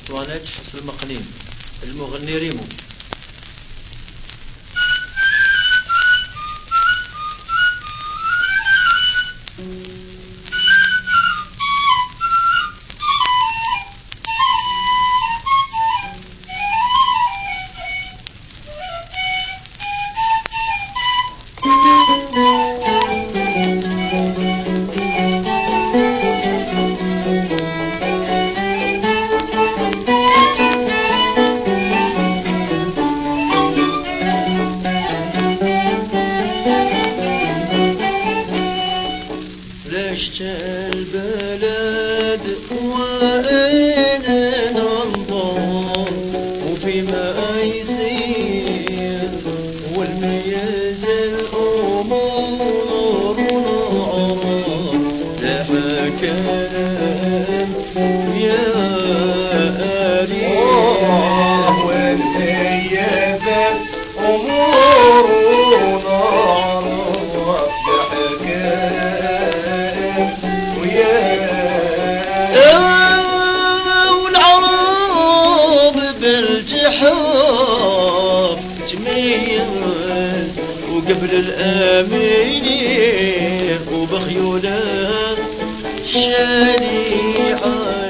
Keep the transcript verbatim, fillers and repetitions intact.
اسطوانات حسن المقنين المغني ريمو. عشت البلد وين ننظر وفيما يصير والميز الأمور لا كلام يا أريح والميز أمورنا والعرب بالجحر تميز وقبل الآمنين وبخيولات شريعة